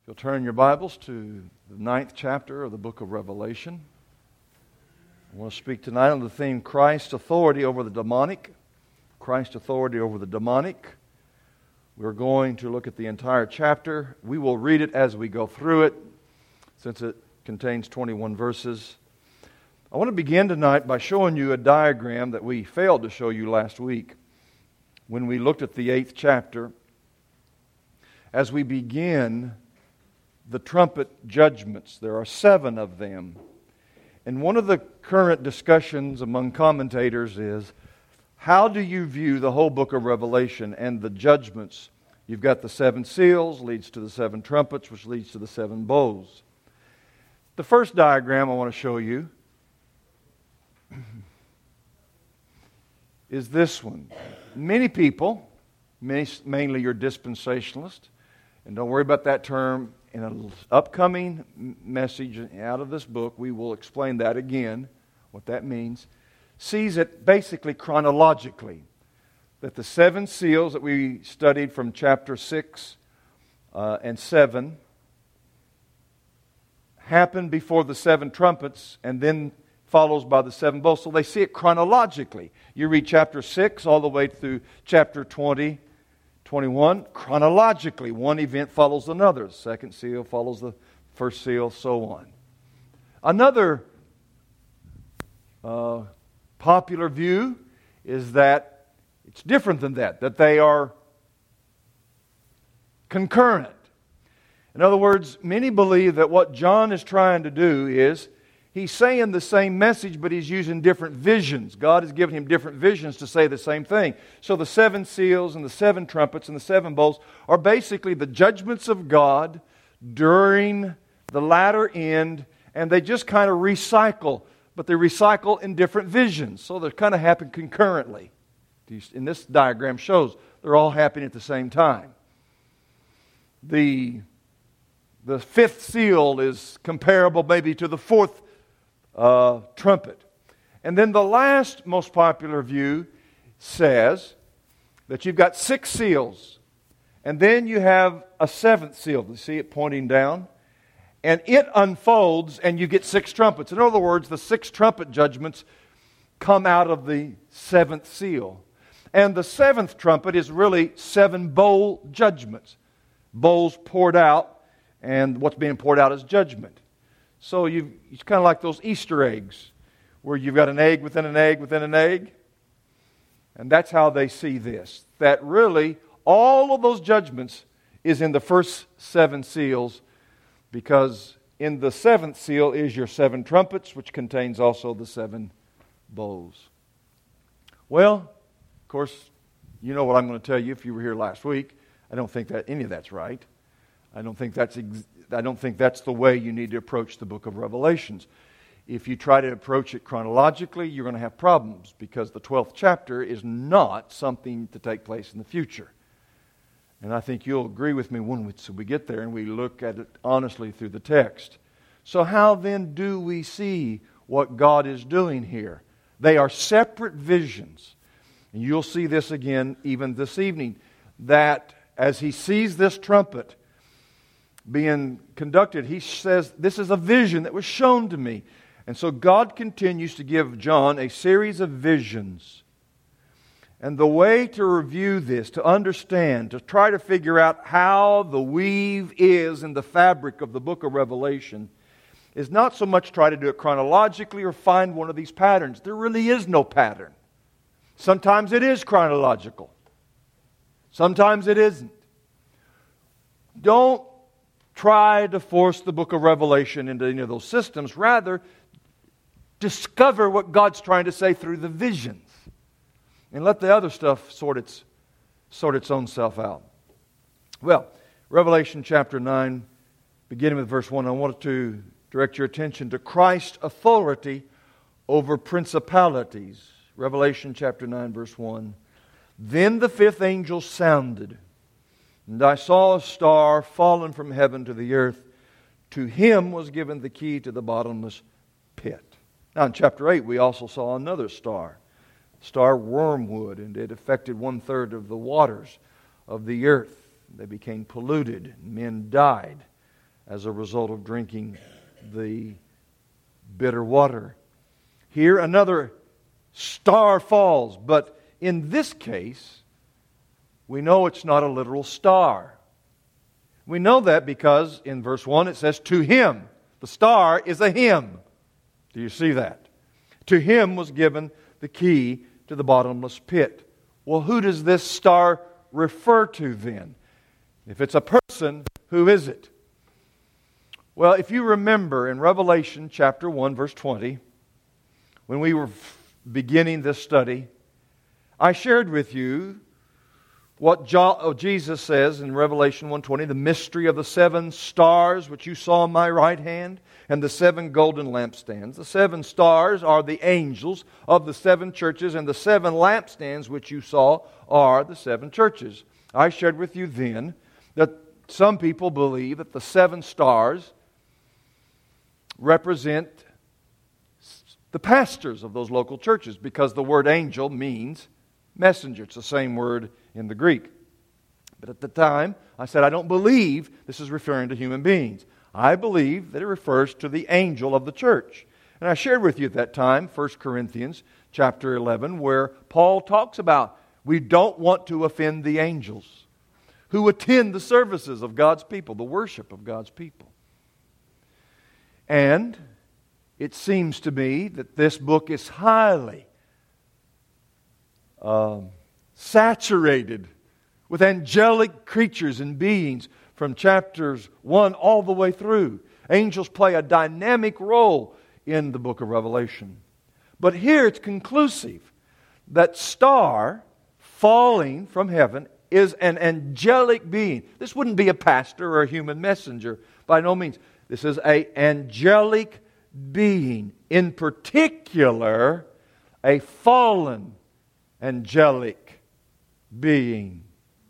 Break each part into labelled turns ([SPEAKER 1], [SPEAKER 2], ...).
[SPEAKER 1] You'll turn your Bibles to the 9th chapter of the book of Revelation. I want to speak tonight on the theme, Christ's authority over the demonic. Christ's authority over the demonic. We're going to look at the entire chapter. We will read it as we go through it, since it contains 21 verses. I want to begin tonight by showing you a diagram that we failed to show you last week when we looked at the 8th chapter. As we begin the trumpet judgments, there are 7 of them. And one of the current discussions among commentators is, how do you view the whole book of Revelation and the judgments? You've got the 7 seals, leads to the 7 trumpets, which leads to the 7 bowls. The first diagram I want to show you is this one. Many people, mainly your dispensationalists, and don't worry about that term, in an upcoming message out of this book, we will explain that again, what that means, sees it basically chronologically, that the 7 seals that we studied from chapter 6 and 7 happen before the 7 trumpets and then follows by the 7 bowls. So they see it chronologically. You read chapter 6 all the way through chapter 20, 21, chronologically. One event follows another. The second seal follows the first seal, so on. Another popular view is that it's different than that they are concurrent. In other words, many believe that what John is trying to do is he's saying the same message, but he's using different visions. God has given him different visions to say the same thing. So the 7 seals and the 7 trumpets and the 7 bowls are basically the judgments of God during the latter end, and they just kind of recycle, but they recycle in different visions. So they kind of happen concurrently. And this diagram shows they're all happening at the same time. The 5th seal is comparable maybe to the 4th trumpet. And then the last most popular view says that you've got 6 seals, and then you have a 7th seal. You see it pointing down? And it unfolds, and you get 6 trumpets. In other words, the 6 trumpet judgments come out of the 7th seal. And the 7th trumpet is really 7 bowl judgments. Bowls poured out, and what's being poured out is judgment. So it's kind of like those Easter eggs, where you've got an egg within an egg within an egg. And that's how they see this. That really, all of those judgments is in the first 7 seals, because in the 7th seal is your 7 trumpets, which contains also the 7 bowls. Well, of course, you know what I'm going to tell you if you were here last week. I don't think that any of that's right. I don't think that's the way you need to approach the book of Revelations. If you try to approach it chronologically, you're going to have problems, because the 12th chapter is not something to take place in the future. And I think you'll agree with me when we get there and we look at it honestly through the text. So how then do we see what God is doing here? They are separate visions. And you'll see this again even this evening, that as he sees this trumpet being conducted, he says, this is a vision that was shown to me. And so God continues to give John a series of visions. And the way to review this, to understand, to try to figure out how the weave is in the fabric of the book of Revelation, is not so much try to do it chronologically or find one of these patterns. There really is no pattern. Sometimes it is chronological. Sometimes it isn't. Don't try to force the book of Revelation into any of those systems. Rather, discover what God's trying to say through the visions. And let the other stuff sort its own self out. Well, Revelation chapter 9, beginning with verse 1, I wanted to direct your attention to Christ's authority over principalities. Revelation chapter 9, verse 1. Then the 5th angel sounded, and I saw a star fallen from heaven to the earth. To him was given the key to the bottomless pit. Now in chapter 8 we also saw another star wormwood, and it affected 1/3 of the waters of the earth. They became polluted. Men died. as a result of drinking the bitter water. Here another star falls, but in this case, we know it's not a literal star. We know that because in verse 1 it says, to him. The star is a him. Do you see that? To him was given the key to the bottomless pit. Well, who does this star refer to then? If it's a person, who is it? Well, if you remember in Revelation chapter 1, verse 20, when we were beginning this study, I shared with you what Jesus says in Revelation 1:20, the mystery of the 7 stars which you saw in my right hand, and the 7 golden lampstands. The 7 stars are the angels of the 7 churches, and the 7 lampstands which you saw are the 7 churches. I shared with you then that some people believe that the 7 stars represent the pastors of those local churches, because the word angel means messenger. It's the same word in the Greek. But at the time, I said, I don't believe this is referring to human beings. I believe that it refers to the angel of the church. And I shared with you at that time, 1 Corinthians chapter 11, where Paul talks about we don't want to offend the angels who attend the services of God's people, the worship of God's people. And it seems to me that this book is highly saturated with angelic creatures and beings from chapters 1 all the way through. Angels play a dynamic role in the book of Revelation. But here it's conclusive that star falling from heaven is an angelic being. This wouldn't be a pastor or a human messenger, by no means. This is an angelic being, in particular, a fallen angelic being.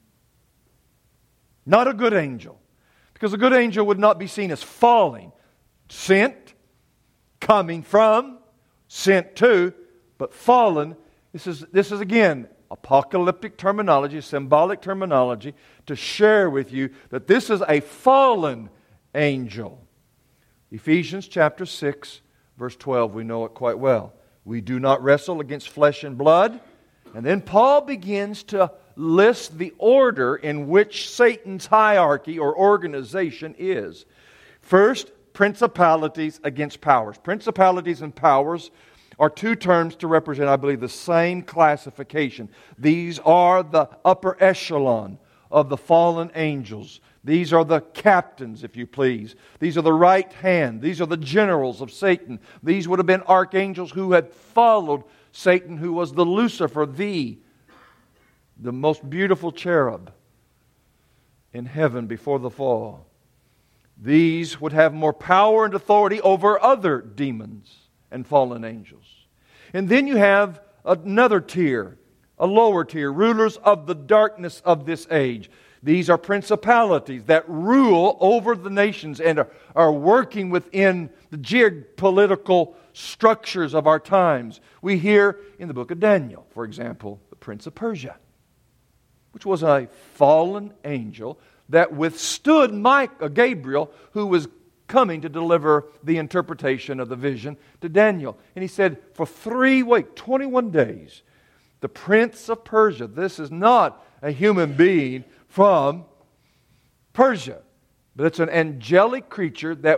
[SPEAKER 1] Not a good angel, because a good angel would not be seen as falling, sent, coming from, sent to, but fallen. This is again apocalyptic terminology, symbolic terminology, to share with you that this is a fallen angel. Ephesians chapter 6, verse 12, we know it quite well. We do not wrestle against flesh and blood. And then Paul begins to list the order in which Satan's hierarchy or organization is. First, principalities against powers. Principalities and powers are two terms to represent, I believe, the same classification. These are the upper echelon of the fallen angels. These are the captains, if you please. These are the right hand. These are the generals of Satan. These would have been archangels who had followed Satan, who was the Lucifer, the most beautiful cherub in heaven before the fall. These would have more power and authority over other demons and fallen angels. And then you have another tier, a lower tier, rulers of the darkness of this age. These are principalities that rule over the nations and are working within the geopolitical structures of our times. We hear in the book of Daniel, for example, the Prince of Persia, which was a fallen angel that withstood Gabriel, who was coming to deliver the interpretation of the vision to Daniel. And he said, for 21 days, the Prince of Persia, this is not a human being from Persia, but it's an angelic creature that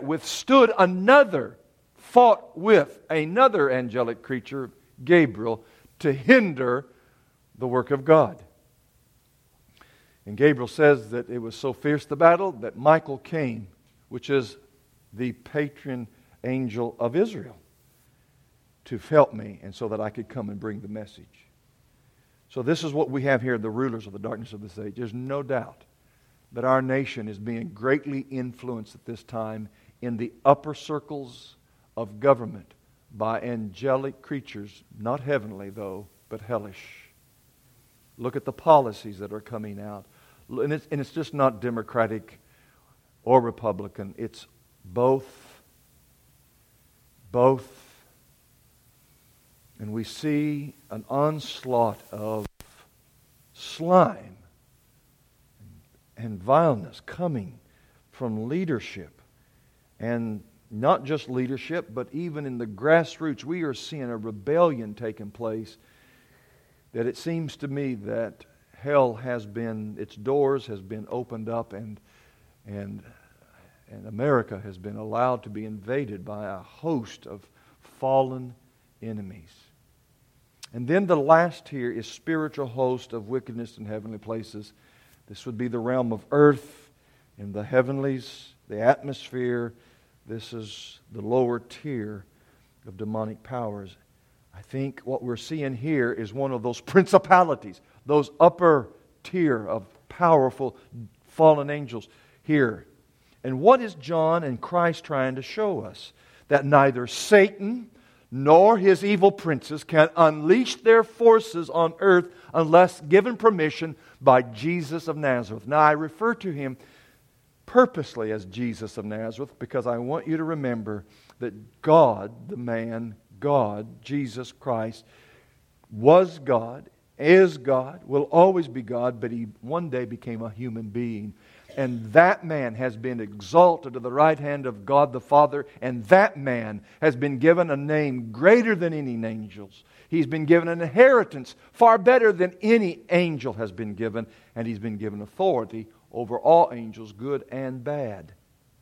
[SPEAKER 1] fought with another angelic creature, Gabriel, to hinder the work of God. And Gabriel says that it was so fierce the battle that Michael came, which is the patron angel of Israel, to help me and so that I could come and bring the message. So this is what we have here, the rulers of the darkness of this age. There's no doubt that our nation is being greatly influenced at this time in the upper circles of government by angelic creatures, not heavenly though, but hellish. Look at the policies that are coming out. And it's just not Democratic or Republican. It's both. And we see an onslaught of slime and vileness coming from leadership And not just leadership, but even in the grassroots, we are seeing a rebellion taking place that it seems to me that hell has been, its doors has been opened up, and America has been allowed to be invaded by a host of fallen enemies. And then the last here is spiritual host of wickedness in heavenly places. This would be the realm of earth and the heavenlies, the atmosphere. This is the lower tier of demonic powers. I think what we're seeing here is one of those principalities, those upper tier of powerful fallen angels here. And what is John and Christ trying to show us? That neither Satan nor his evil princes can unleash their forces on earth unless given permission by Jesus of Nazareth. Now, I refer to him purposely as Jesus of Nazareth because I want you to remember that God, the man, God, Jesus Christ, was God, is God, will always be God, but He one day became a human being. And that man has been exalted to the right hand of God the Father, and that man has been given a name greater than any angels. He's been given an inheritance far better than any angel has been given, and he's been given authority over all angels, good and bad.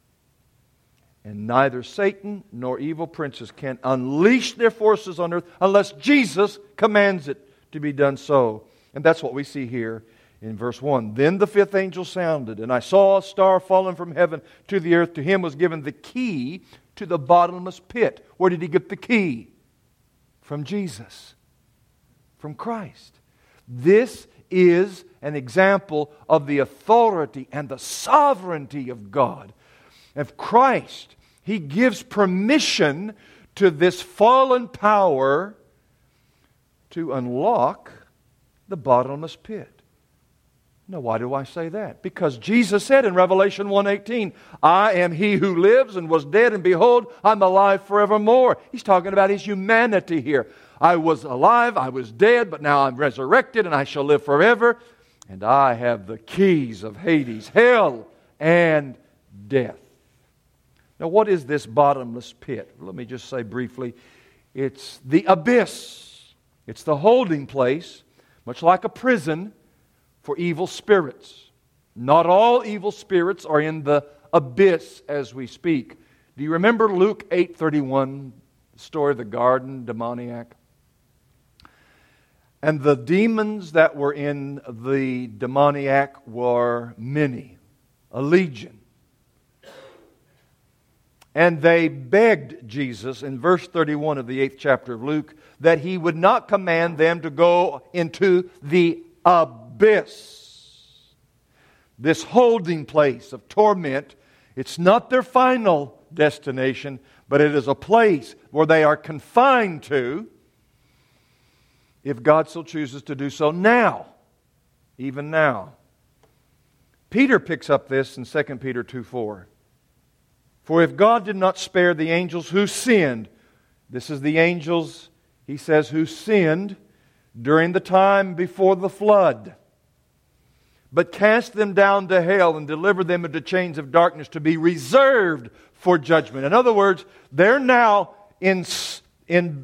[SPEAKER 1] And neither Satan nor evil princes can unleash their forces on earth unless Jesus commands it to be done so. And that's what we see here in verse 1. Then the fifth angel sounded, and I saw a star fallen from heaven to the earth. To him was given the key to the bottomless pit. Where did he get the key? From Jesus. From Christ. This is an example of the authority and the sovereignty of God. Of Christ, He gives permission to this fallen power to unlock the bottomless pit. Now, why do I say that? Because Jesus said in Revelation 1:18, I am He who lives and was dead, and behold, I'm alive forevermore. He's talking about His humanity here. I was alive, I was dead, but now I'm resurrected, and I shall live forever. And I have the keys of Hades, hell, and death. Now, what is this bottomless pit? Let me just say briefly, it's the abyss. It's the holding place, much like a prison, for evil spirits. Not all evil spirits are in the abyss as we speak. Do you remember Luke 8:31, the story of the garden demoniac? And the demons that were in the demoniac were many, a legion. And they begged Jesus in verse 31 of the 8th chapter of Luke that He would not command them to go into the abyss. This holding place of torment, it's not their final destination, but it is a place where they are confined to if God so chooses to do so now, even now. Peter picks up this in 2 Peter 2:4. For if God did not spare the angels who sinned, this is the angels, he says, who sinned during the time before the flood, but cast them down to hell and delivered them into chains of darkness to be reserved for judgment. In other words, they're now imprisoned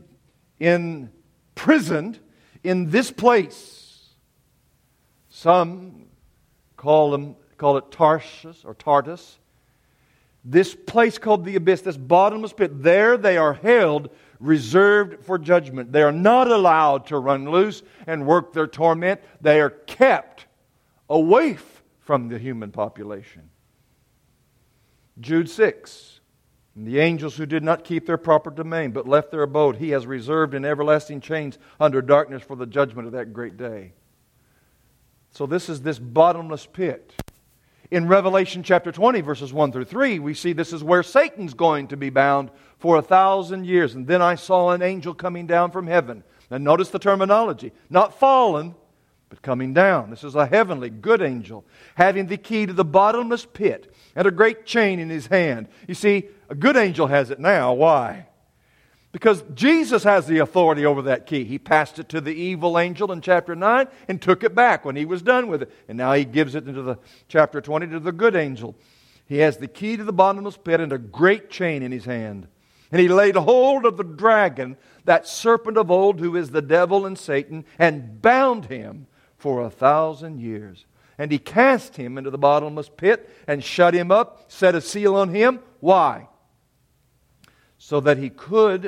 [SPEAKER 1] in this place. Some call it Tarshish or Tartarus. This place called the abyss, this bottomless pit, there they are held reserved for judgment. They are not allowed to run loose and work their torment. They are kept away from the human population. Jude 6. And the angels who did not keep their proper domain, but left their abode, He has reserved in everlasting chains under darkness for the judgment of that great day. So this is this bottomless pit. In Revelation chapter 20, verses 1 through 3, we see this is where Satan's going to be bound for 1,000 years. And then I saw an angel coming down from heaven. And notice the terminology. Not fallen, but coming down. This is a heavenly, good angel, having the key to the bottomless pit and a great chain in his hand. You see, a good angel has it now. Why? Because Jesus has the authority over that key. He passed it to the evil angel in chapter 9 and took it back when he was done with it. And now He gives it into the chapter 20 to the good angel. He has the key to the bottomless pit and a great chain in his hand. And he laid hold of the dragon, that serpent of old, who is the devil and Satan, and bound him for 1,000 years. And he cast him into the bottomless pit and shut him up, set a seal on him. Why? So that he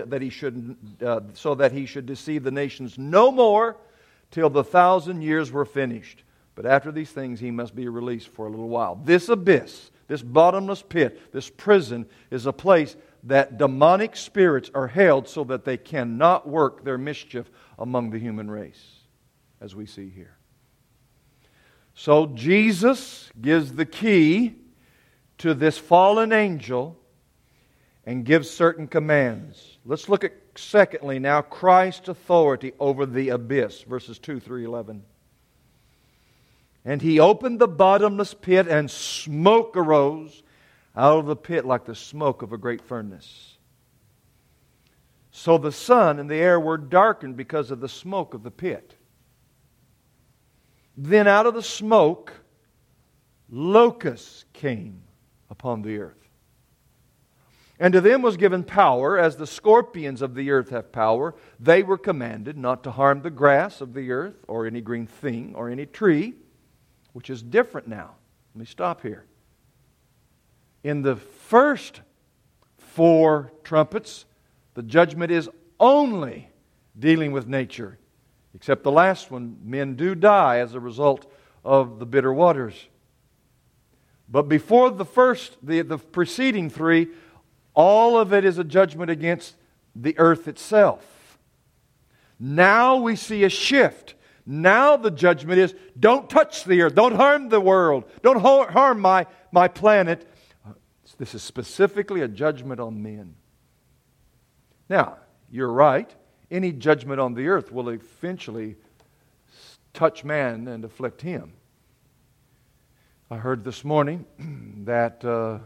[SPEAKER 1] should deceive the nations no more till the 1,000 years were finished. But after these things he must be released for a little while. This abyss, this bottomless pit, this prison is a place that demonic spirits are held so that they cannot work their mischief among the human race, as we see here. So Jesus gives the key to this fallen angel and gives certain commands. Let's look at, secondly, now Christ's authority over the abyss, verses 2 through 11. And he opened the bottomless pit, and smoke arose out of the pit like the smoke of a great furnace. So the sun and the air were darkened because of the smoke of the pit. Then out of the smoke, locusts came upon the earth. And to them was given power, as the scorpions of the earth have power. They were commanded not to harm the grass of the earth, or any green thing, or any tree, which is different now. Let me stop here. In the first 4 trumpets, the judgment is only dealing with nature. Except the last one, men do die as a result of the bitter waters. But before the preceding 3, all of it is a judgment against the earth itself. Now we see a shift. Now the judgment is, don't touch the earth, don't harm the world, don't harm my planet. This is specifically a judgment on men. Now, you're right. Any judgment on the earth will eventually touch man and afflict him. I heard this morning that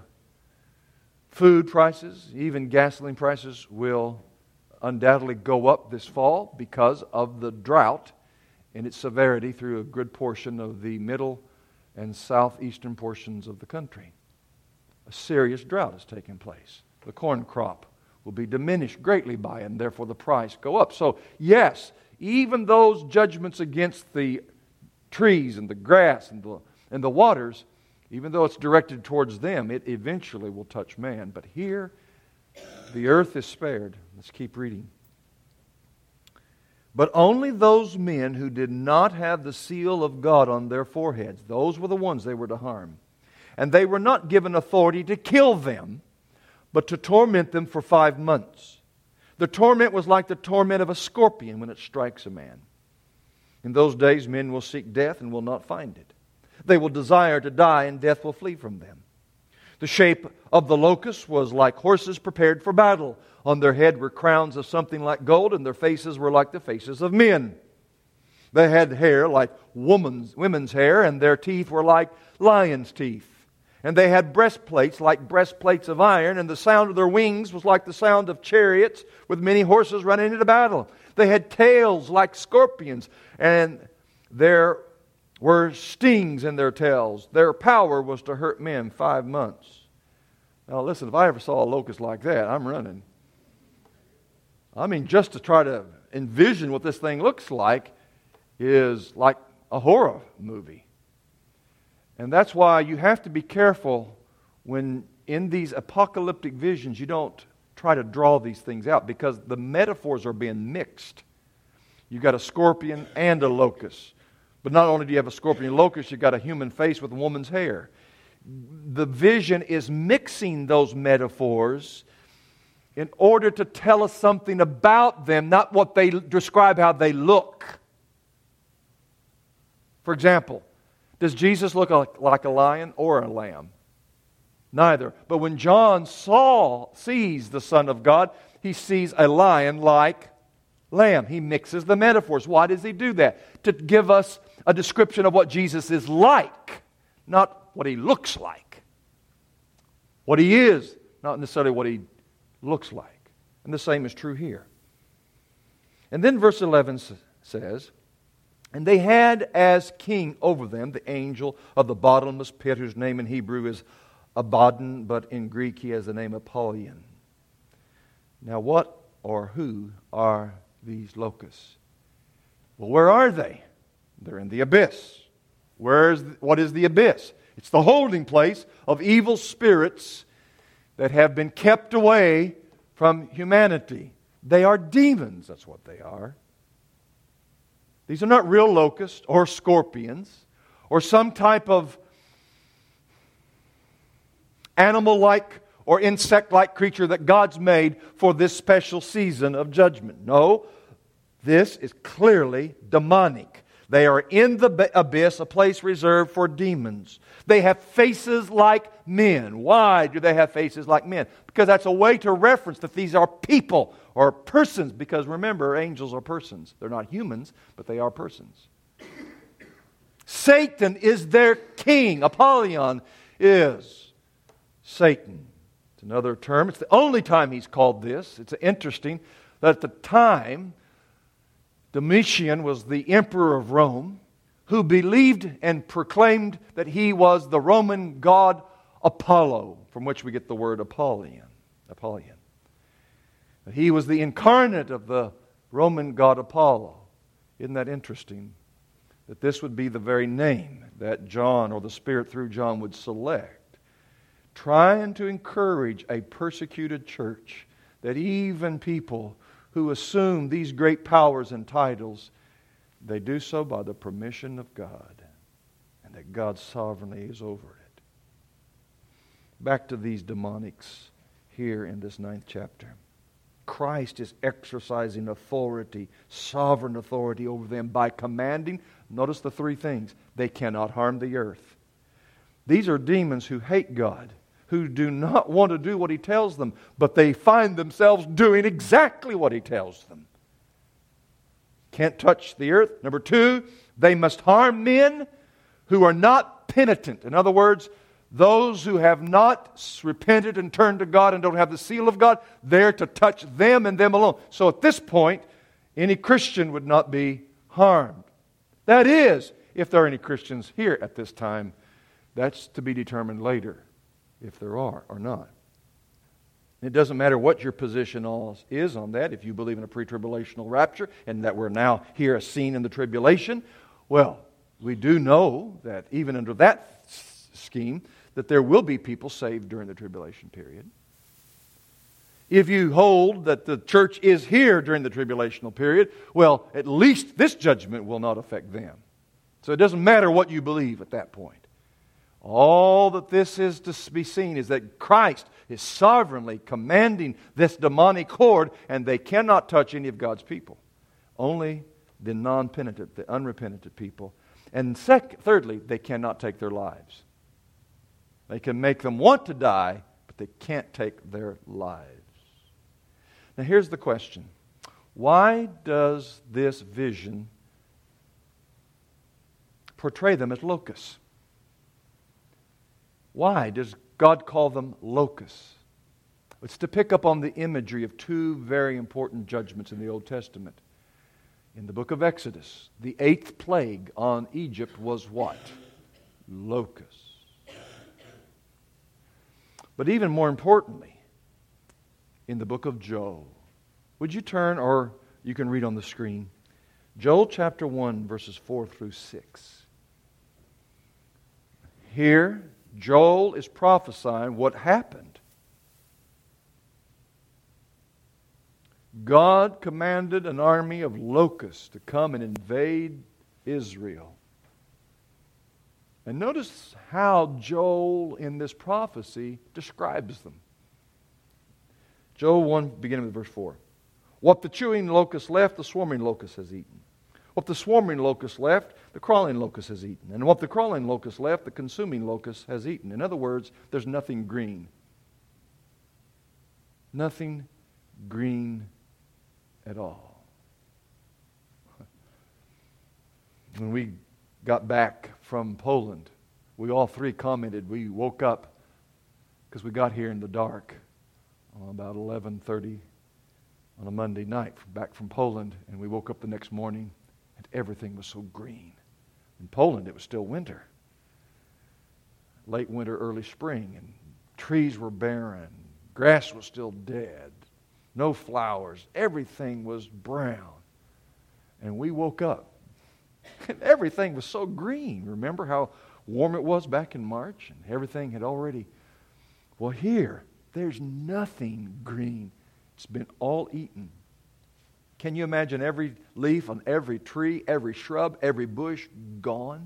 [SPEAKER 1] food prices, even gasoline prices, will undoubtedly go up this fall because of the drought and its severity through a good portion of the middle and southeastern portions of the country. A serious drought has taken place. The corn crop will be diminished greatly by it, and therefore the price go up. So, yes, even those judgments against the trees and the grass and the waters, even though it's directed towards them, it eventually will touch man. But here, the earth is spared. Let's keep reading. But only those men who did not have the seal of God on their foreheads, those were the ones they were to harm. And they were not given authority to kill them, but to torment them for 5 months. The torment was like the torment of a scorpion when it strikes a man. In those days, men will seek death and will not find it. They will desire to die, and death will flee from them. The shape of the locusts was like horses prepared for battle. On their head were crowns of something like gold, and their faces were like the faces of men. They had hair like women's hair, and their teeth were like lions' teeth. And they had breastplates like breastplates of iron, and the sound of their wings was like the sound of chariots with many horses running into battle. They had tails like scorpions, and there were stings in their tails. Their power was to hurt men 5 months. Now listen, if I ever saw a locust like that, I'm running. I mean, just to try to envision what this thing looks like is like a horror movie. And that's why you have to be careful when in these apocalyptic visions you don't try to draw these things out, because the metaphors are being mixed. You've got a scorpion and a locust. But not only do you have a scorpion and locust, you've got a human face with a woman's hair. The vision is mixing those metaphors in order to tell us something about them, not what they describe how they look. For example, does Jesus look like a lion or a lamb? Neither. But when John sees the Son of God, he sees a lion like lamb. He mixes the metaphors. Why does he do that? To give us a description of what Jesus is like, not what he looks like. What he is, not necessarily what he looks like. And the same is true here. And then verse 11 says, and they had as king over them the angel of the bottomless pit, whose name in Hebrew is Abaddon, but in Greek he has the name Apollyon. Now what or who are these locusts? Well, where are they? They're in the abyss. What is the abyss? It's the holding place of evil spirits that have been kept away from humanity. They are demons, that's what they are. These are not real locusts or scorpions or some type of animal-like or insect-like creature that God's made for this special season of judgment. No, this is clearly demonic. They are in the abyss, a place reserved for demons. They have faces like men. Why do they have faces like men? Because that's a way to reference that these are people or persons. Because remember, angels are persons. They're not humans, but they are persons. Satan is their king. Apollyon is Satan. It's another term. It's the only time he's called this. It's interesting that at the time, Domitian was the emperor of Rome, who believed and proclaimed that he was the Roman god Apollo, from which we get the word Apollyon. That he was the incarnate of the Roman god Apollo. Isn't that interesting? That this would be the very name that John, or the Spirit through John, would select, trying to encourage a persecuted church, that even people who assume these great powers and titles, they do so by the permission of God, and that God sovereignly is over it. Back to these demonics here in this 9th chapter. Christ is exercising authority, sovereign authority over them by commanding, notice the three things: they cannot harm the earth. These are demons who hate God, who do not want to do what He tells them, but they find themselves doing exactly what He tells them. Can't touch the earth. Number 2, they must harm men who are not penitent. In other words, those who have not repented and turned to God and don't have the seal of God, they're to touch them and them alone. So at this point, any Christian would not be harmed. That is, if there are any Christians here at this time, that's to be determined later, if there are or not. It doesn't matter what your position is on that. If you believe in a pre-tribulational rapture and that we're now here a scene in the tribulation, well, we do know that even under that scheme, that there will be people saved during the tribulation period. If you hold that the church is here during the tribulational period, well, at least this judgment will not affect them. So it doesn't matter what you believe at that point. All that this is to be seen is that Christ is sovereignly commanding this demonic horde, and they cannot touch any of God's people. Only the non-penitent, the unrepentant people. And thirdly, they cannot take their lives. They can make them want to die, but they can't take their lives. Now here's the question. Why does this vision portray them as locusts? Why does God call them locusts? It's to pick up on the imagery of two very important judgments in the Old Testament. In the book of Exodus, the 8th plague on Egypt was what? Locusts. But even more importantly, in the book of Joel, would you turn, or you can read on the screen, Joel chapter 1, verses 4 through 6. Here, Joel is prophesying what happened. God commanded an army of locusts to come and invade Israel. And notice how Joel in this prophecy describes them. Joel 1, beginning with verse 4. What the chewing locust left, the swarming locust has eaten. What the swarming locust left, the crawling locust has eaten. And what the crawling locust left, the consuming locust has eaten. In other words, there's nothing green. Nothing green at all. When we got back from Poland, we all three commented, we woke up because we got here in the dark about 11:30 on a Monday night back from Poland, and we woke up the next morning and everything was so green. In Poland, it was still winter. Late winter, early spring, and Trees were barren. Grass was still dead. No flowers. Everything was brown. And we woke up. And everything was so green. Remember how warm it was back in March? And everything had already... Well, here, there's nothing green. It's been all eaten. Can you imagine every leaf on every tree, every shrub, every bush gone?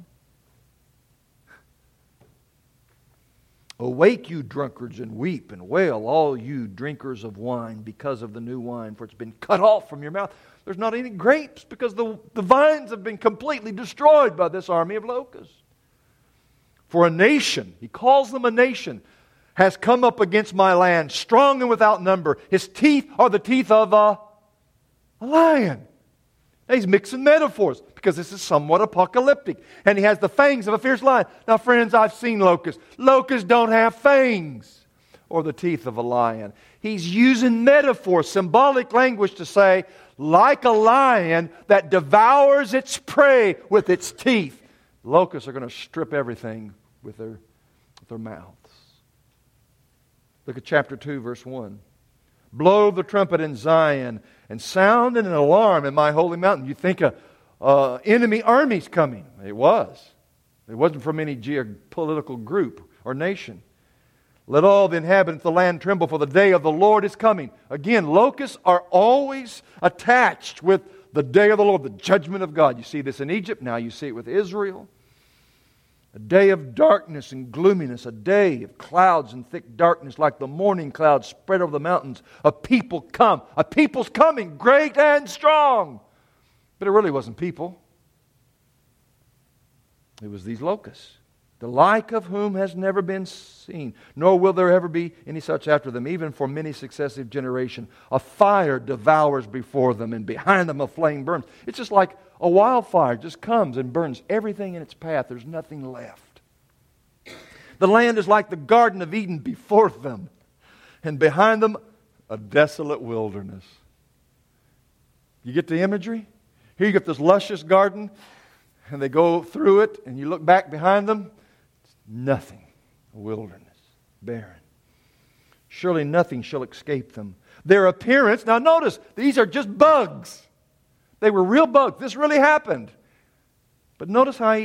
[SPEAKER 1] Awake, you drunkards, and weep and wail, all you drinkers of wine, because of the new wine, for it's been cut off from your mouth. There's not any grapes because the vines have been completely destroyed by this army of locusts. For a nation, he calls them a nation, has come up against my land, strong and without number. His teeth are the teeth of a lion. Now he's mixing metaphors because this is somewhat apocalyptic. And he has the fangs of a fierce lion. Now, friends, I've seen locusts. Locusts don't have fangs or the teeth of a lion. He's using metaphor, symbolic language to say, like a lion that devours its prey with its teeth, locusts are going to strip everything with their mouths. Look at chapter 2, verse 1. Blow the trumpet in Zion and sound an alarm in my holy mountain. You think enemy armies coming. It was. It wasn't from any geopolitical group or nation. Let all the inhabitants of the land tremble, for the day of the Lord is coming. Again, locusts are always attached with the day of the Lord, the judgment of God. You see this in Egypt, now you see it with Israel. A day of darkness and gloominess, a day of clouds and thick darkness like the morning clouds spread over the mountains. A people come. A people's coming, great and strong. But it really wasn't people. It was these locusts, the like of whom has never been seen, nor will there ever be any such after them, even for many successive generations. A fire devours before them, and behind them a flame burns. It's just like a wildfire just comes and burns everything in its path. There's nothing left. The land is like the Garden of Eden before them, and behind them a desolate wilderness. You get the imagery? Here you get this luscious garden, and they go through it, and you look back behind them, nothing. A wilderness, barren. Surely nothing shall escape them. Their appearance, now notice, these are just bugs. They were real bugs. This really happened. But notice how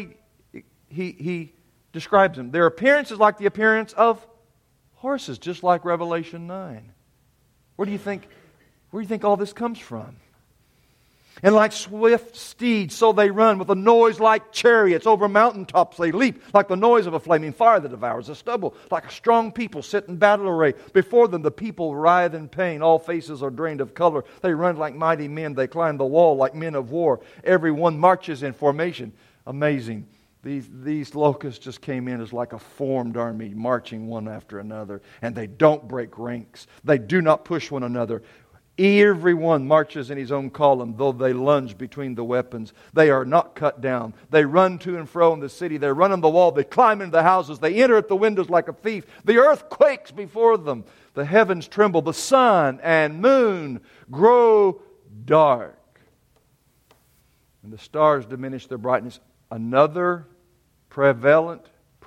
[SPEAKER 1] he describes them. Their appearance is like the appearance of horses, just like Revelation 9. Where do you think all this comes from? And like swift steeds, so they run with a noise like chariots. Over mountaintops they leap, like the noise of a flaming fire that devours the stubble. Like a strong people sit in battle array. Before them the people writhe in pain. All faces are drained of color. They run like mighty men. They climb the wall like men of war. Everyone marches in formation. Amazing. These locusts just came in as like a formed army, marching one after another. And they don't break ranks. They do not push one another. Everyone marches in his own column, though they lunge between the weapons. They are not cut down. They run to and fro in the city. They run on the wall. They climb into the houses. They enter at the windows like a thief. The earth quakes before them. The heavens tremble. The sun and moon grow dark. And the stars diminish their brightness. Another prevalent,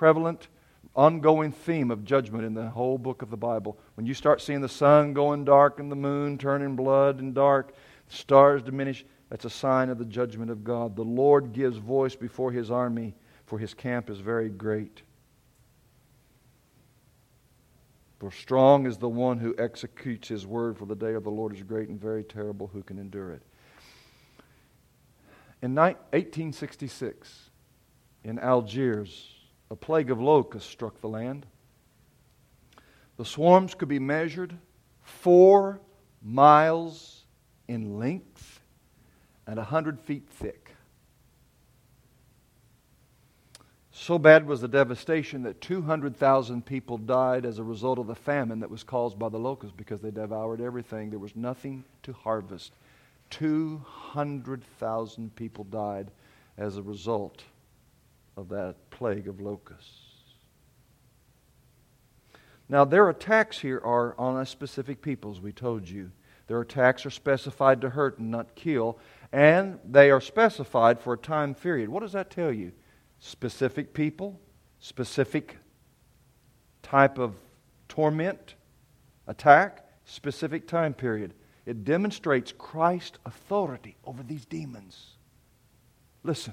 [SPEAKER 1] ongoing theme of judgment in the whole book of the Bible. When you start seeing the sun going dark and the moon turning blood and dark, the stars diminish, that's a sign of the judgment of God. The Lord gives voice before His army, for His camp is very great. For strong is the one who executes His word, for the day of the Lord is great and very terrible. Who can endure it? In 1866, in Algiers, a plague of locusts struck the land. The swarms could be measured 4 miles in length and 100 feet thick. So bad was the devastation that 200,000 people died as a result of the famine that was caused by the locusts because they devoured everything. There was nothing to harvest. 200,000 people died as a result of that plague of locusts. Now, their attacks here are on a specific people, as we told you. Their attacks are specified to hurt and not kill, and they are specified for a time period. What does that tell you? Specific people, specific type of torment, attack, specific time period. It demonstrates Christ's authority over these demons. Listen.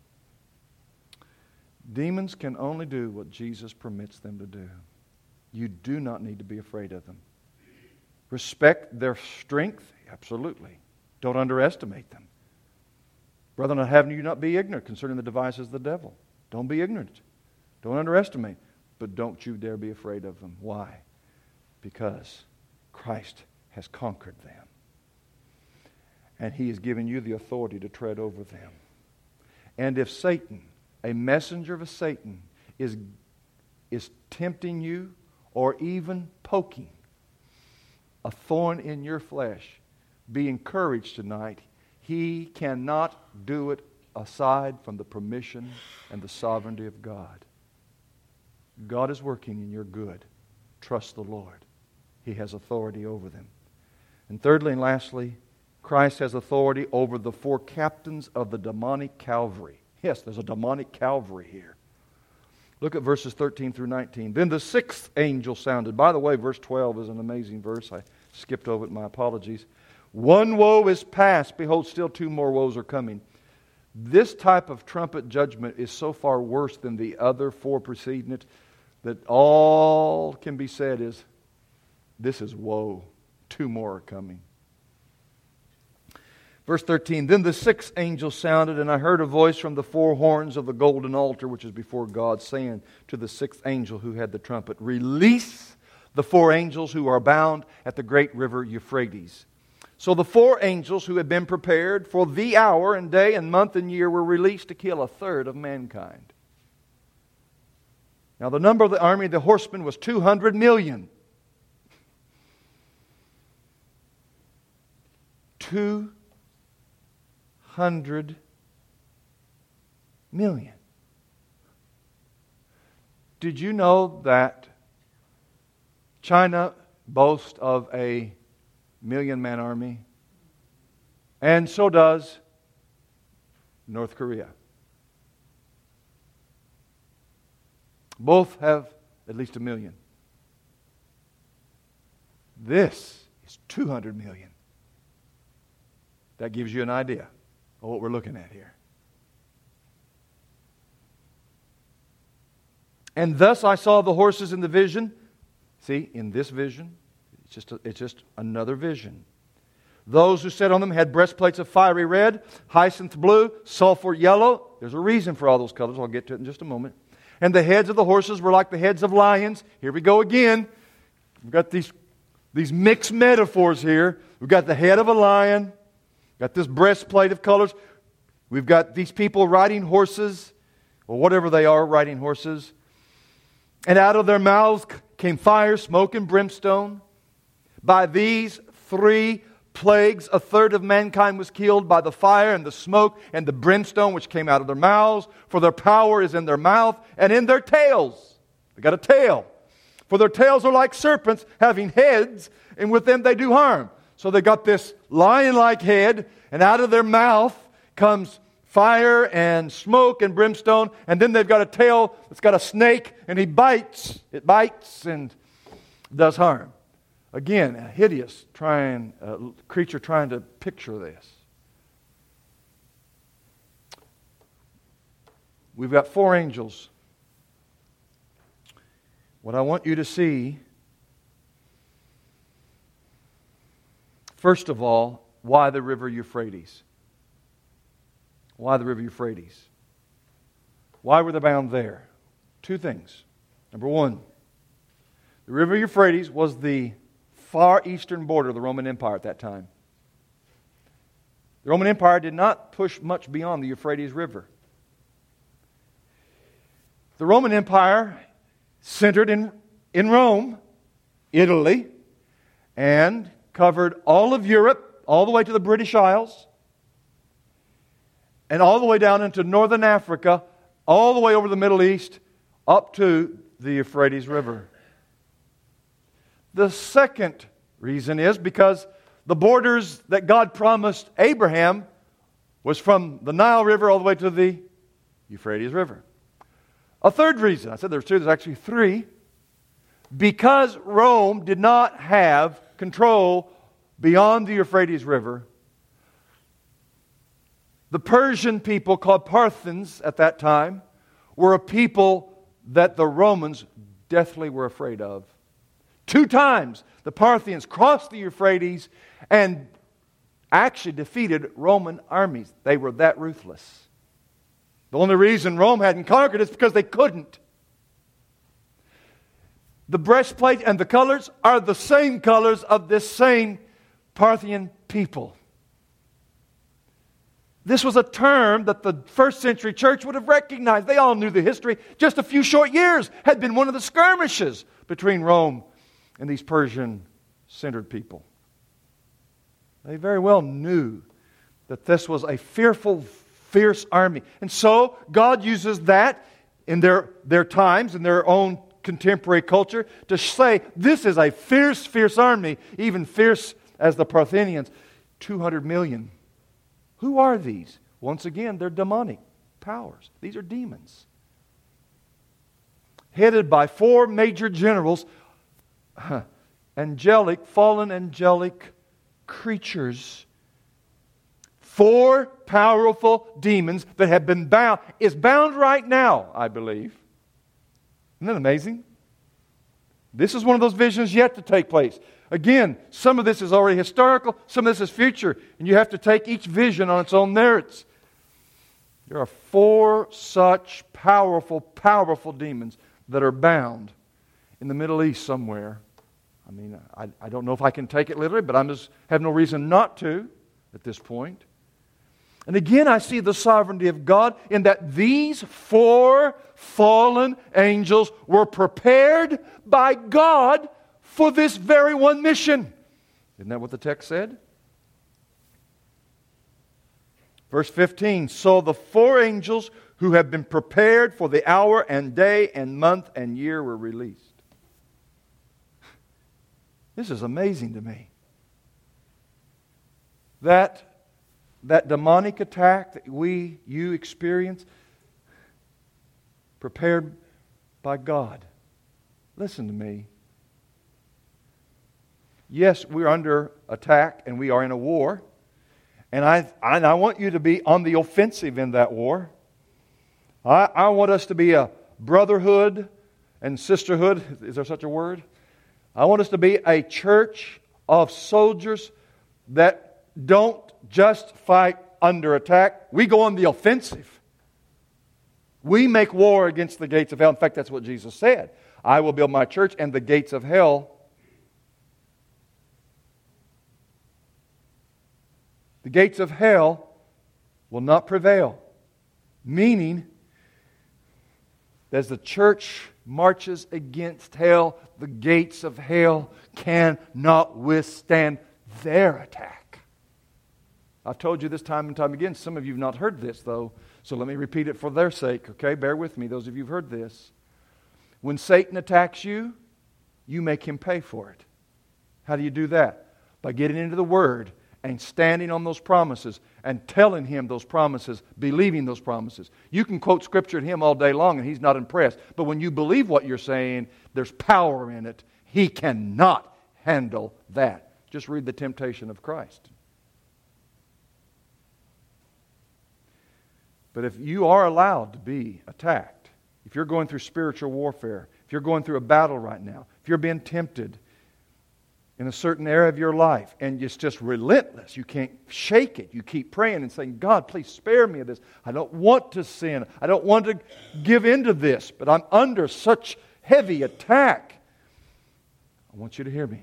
[SPEAKER 1] Demons can only do what Jesus permits them to do. You do not need to be afraid of them. Respect their strength? Absolutely. Don't underestimate them. Brethren, I have you not be ignorant concerning the devices of the devil. Don't be ignorant. Don't underestimate. But don't you dare be afraid of them. Why? Because Christ has conquered them. And He has given you the authority to tread over them. And if Satan, a messenger of Satan, is tempting you or even poking a thorn in your flesh, be encouraged tonight. He cannot do it aside from the permission and the sovereignty of God. God is working in your good. Trust the Lord. He has authority over them. And thirdly and lastly, Christ has authority over the four captains of the demonic cavalry. Yes, there's a demonic cavalry here. Look at verses 13 through 19. Then the sixth angel sounded. By the way, verse 12 is an amazing verse. I skipped over it, my apologies. One woe is past. Behold, still two more woes are coming. This type of trumpet judgment is so far worse than the other four preceding it that all can be said is, this is woe. Two more are coming. Verse 13, then the sixth angel sounded, and I heard a voice from the four horns of the golden altar, which is before God, saying to the sixth angel who had the trumpet, release the four angels who are bound at the great river Euphrates. So the four angels who had been prepared for the hour and day and month and year were released to kill a third of mankind. Now the number of the army of the horsemen was 200 million. 200 million. Did you know that China boasts of a 1,000,000-man army? And so does North Korea. Both have at least 1 million. This is 200 million. That gives you an idea of what we're looking at here. And thus I saw the horses in the vision. See, in this vision, it's just another vision. Those who sat on them had breastplates of fiery red, hyacinth blue, sulfur yellow. There's a reason for all those colors. I'll get to it in just a moment. And the heads of the horses were like the heads of lions. Here we go again. We've got these mixed metaphors here. We've got the head of a lion. Got this breastplate of colors. We've got these people riding horses, or whatever they are, riding horses. And out of their mouths came fire, smoke, and brimstone. By these three plagues, a third of mankind was killed by the fire and the smoke and the brimstone which came out of their mouths. For their power is in their mouth and in their tails. They got a tail. For their tails are like serpents, having heads, and with them they do harm. So they got this lion-like head, and out of their mouth comes fire and smoke and brimstone, and then they've got a tail that's got a snake, and he bites. It bites and does harm. Again, a hideous creature trying to picture this. We've got four angels. What I want you to see, first of all, why the river Euphrates? Why the river Euphrates? Why were they bound there? Two things. Number one, the river Euphrates was the far eastern border of the Roman Empire at that time. The Roman Empire did not push much beyond the Euphrates River. The Roman Empire centered in Rome, Italy, and covered all of Europe, all the way to the British Isles, and all the way down into northern Africa, all the way over the Middle East, up to the Euphrates River. The second reason is because the borders that God promised Abraham was from the Nile River all the way to the Euphrates River. A third reason, I said there's two, there's actually three. Because Rome did not have control beyond the Euphrates River, the Persian people, called Parthians at that time, were a people that the Romans deathly were afraid of. 2 times the Parthians crossed the Euphrates and actually defeated Roman armies. They were that ruthless. The only reason Rome hadn't conquered is because they couldn't. The breastplate and the colors are the same colors of this same Parthian people. This was a term that the first century church would have recognized. They all knew the history. Just a few short years had been one of the skirmishes between Rome and these Persian-centered people. They very well knew that this was a fearful, fierce army. And so God uses that in their times, in their own contemporary culture, to say this is a fierce, fierce army, even fierce as the Parthians. 200 million. Who are these? Once again, they're demonic powers. These are demons. Headed by 4 major generals, fallen angelic creatures. 4 powerful demons that have been bound. Is bound right now, I believe. Isn't that amazing? This is one of those visions yet to take place. Again, some of this is already historical, some of this is future, and you have to take each vision on its own merits. There are 4 such powerful, powerful demons that are bound in the Middle East somewhere. I mean, I don't know if I can take it literally, but I just have no reason not to at this point. And again, I see the sovereignty of God in that these 4 fallen angels were prepared by God for this very one mission. Isn't that what the text said? Verse 15, so the 4 angels who have been prepared for the hour and day and month and year were released. This is amazing to me. That demonic attack that you experience, prepared by God. Listen to me. Yes, we're under attack and we are in a war. And I want you to be on the offensive in that war. I want us to be a brotherhood and sisterhood. Is there such a word? I want us to be a church of soldiers that don't just fight under attack. We go on the offensive. We make war against the gates of hell. In fact, that's what Jesus said. I will build my church and the gates of hell. The gates of hell will not prevail. Meaning, as the church marches against hell, the gates of hell cannot withstand their attack. I've told you this time and time again. Some of you have not heard this, though, so let me repeat it for their sake, okay? Bear with me, those of you who've heard this. When Satan attacks you, you make him pay for it. How do you do that? By getting into the Word and standing on those promises and telling him those promises, believing those promises. You can quote Scripture to him all day long and he's not impressed. But when you believe what you're saying, there's power in it. He cannot handle that. Just read the temptation of Christ. But if you are allowed to be attacked, if you're going through spiritual warfare, if you're going through a battle right now, if you're being tempted in a certain area of your life, and it's just relentless. You can't shake it. You keep praying and saying, God, please spare me of this. I don't want to sin. I don't want to give in to this, but I'm under such heavy attack. I want you to hear me.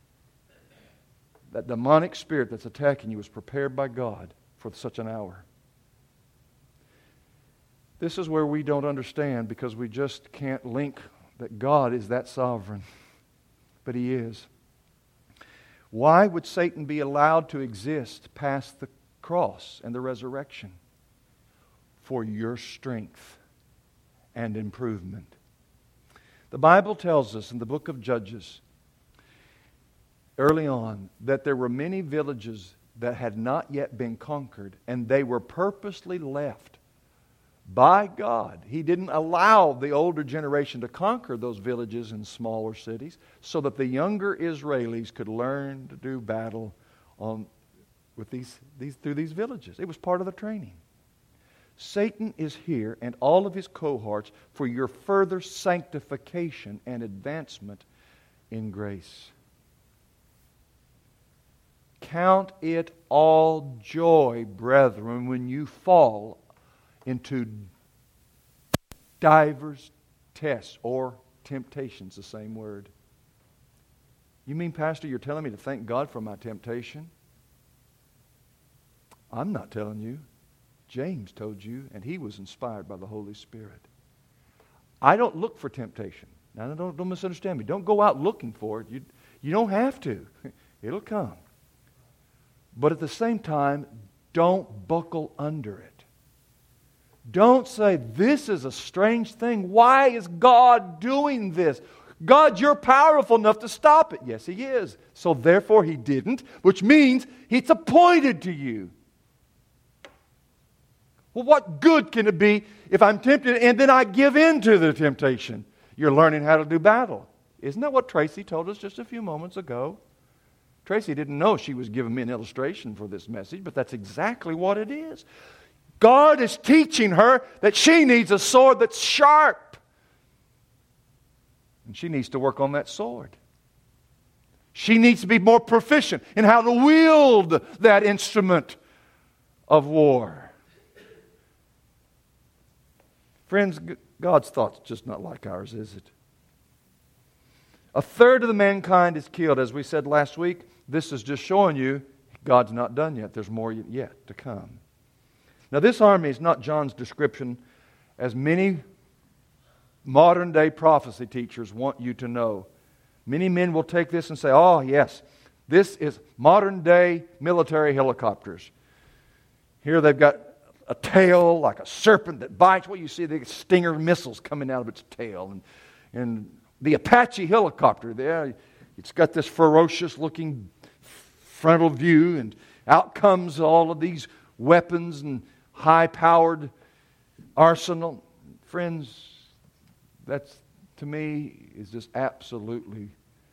[SPEAKER 1] That demonic spirit that's attacking you was prepared by God for such an hour. This is where we don't understand because we just can't link that God is that sovereign. But He is. Why would Satan be allowed to exist past the cross and the resurrection? For your strength and improvement. The Bible tells us in the book of Judges, early on, that there were many villages that had not yet been conquered, and they were purposely left by God. He didn't allow the older generation to conquer those villages and smaller cities so that the younger Israelis could learn to do battle with through these villages. It was part of the training. Satan is here and all of his cohorts for your further sanctification and advancement in grace. Count it all joy, brethren, when you fall into divers tests or temptations, the same word. You mean, Pastor, you're telling me to thank God for my temptation? I'm not telling you. James told you, and he was inspired by the Holy Spirit. I don't look for temptation. Now, don't misunderstand me. Don't go out looking for it. You don't have to. It'll come. But at the same time, don't buckle under it. Don't say, this is a strange thing. Why is God doing this? God, you're powerful enough to stop it. Yes, He is. So therefore He didn't, which means it's appointed to you. Well, what good can it be if I'm tempted and then I give in to the temptation? You're learning how to do battle. Isn't that what Tracy told us just a few moments ago? Tracy didn't know she was giving me an illustration for this message, but that's exactly what it is. God is teaching her that she needs a sword that's sharp. And she needs to work on that sword. She needs to be more proficient in how to wield that instrument of war. Friends, God's thought's just not like ours, is it? A third of the mankind is killed. As we said last week, this is just showing you God's not done yet. There's more yet to come. Now, this army is not John's description, as many modern-day prophecy teachers want you to know. Many men will take this and say, oh, yes, this is modern-day military helicopters. Here they've got a tail like a serpent that bites. Well, you see the Stinger missiles coming out of its tail. And the Apache helicopter there, it's got this ferocious-looking frontal view, and out comes all of these weapons and high-powered arsenal. Friends, that's, to me, is just absolutely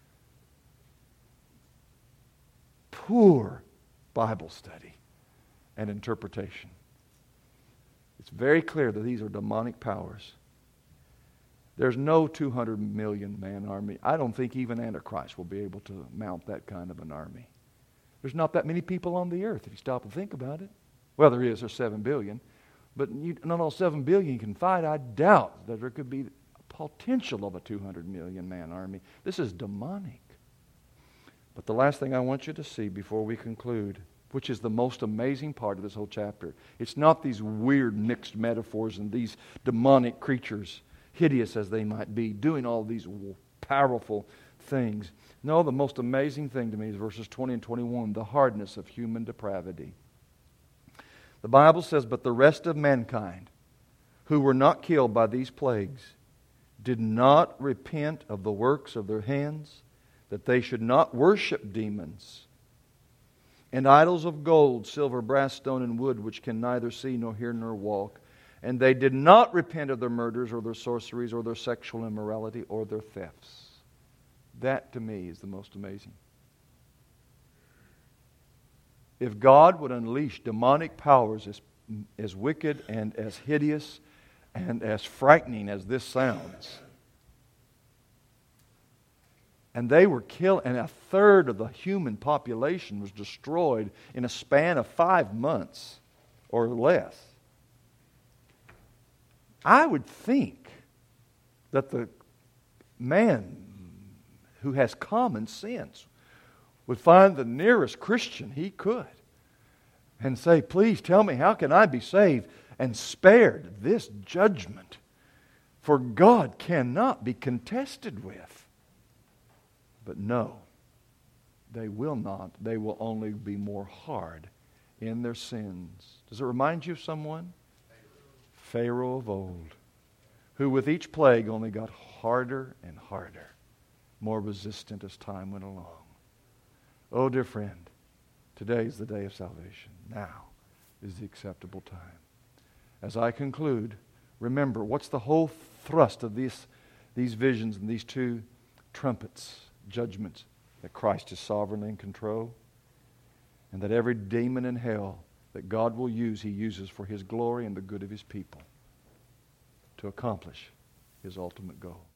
[SPEAKER 1] poor Bible study and interpretation. It's very clear that these are demonic powers. There's no 200 million man army. I don't think even Antichrist will be able to mount that kind of an army. There's not that many people on the earth, if you stop and think about it. Well, there's 7 billion. But not all 7 billion can fight. I doubt that there could be a potential of a 200 million man army. This is demonic. But the last thing I want you to see before we conclude, which is the most amazing part of this whole chapter, it's not these weird mixed metaphors and these demonic creatures, hideous as they might be, doing all these powerful things. No, the most amazing thing to me is verses 20 and 21, the hardness of human depravity. The Bible says, but the rest of mankind who were not killed by these plagues did not repent of the works of their hands, that they should not worship demons and idols of gold, silver, brass, stone, and wood, which can neither see nor hear nor walk. And they did not repent of their murders or their sorceries or their sexual immorality or their thefts. That, to me, is the most amazing. If God would unleash demonic powers as wicked and as hideous and as frightening as this sounds, and they were killed, and a third of the human population was destroyed in a span of 5 months or less, I would think that the man who has common sense would find the nearest Christian he could and say, please tell me, how can I be saved and spared this judgment? For God cannot be contested with. But no, they will not. They will only be more hard in their sins. Does it remind you of someone? Pharaoh of old, who with each plague only got harder and harder, more resistant as time went along. Oh, dear friend, today is the day of salvation. Now is the acceptable time. as I conclude, remember, what's the whole thrust of these visions and these two trumpets, judgments? That Christ is sovereignly in control, and that every demon in hell that God will use, He uses for His glory and the good of His people to accomplish His ultimate goal.